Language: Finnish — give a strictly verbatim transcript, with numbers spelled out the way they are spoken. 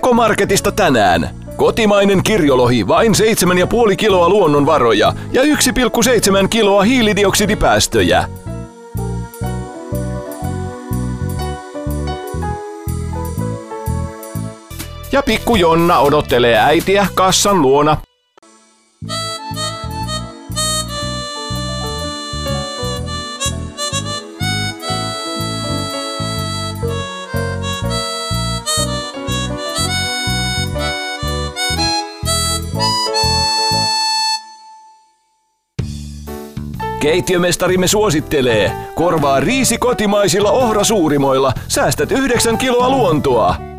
Ekomarketista tänään. Kotimainen kirjolohi vain seitsemän pilkku viisi kiloa luonnonvaroja ja yksi pilkku seitsemän kiloa hiilidioksidipäästöjä. Ja pikku Jonna odottelee äitiä kassan luona. Keittiömestarimme suosittelee, korvaa riisi kotimaisilla ohrasuurimoilla, säästät yhdeksän kiloa luontoa.